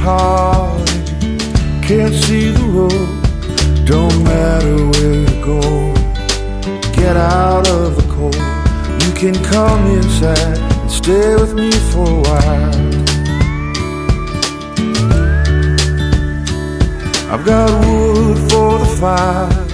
cottage, can't see the road. Don't matter where you go, get out of the cold. You can come inside and stay with me for a while. I've got wood for the fire,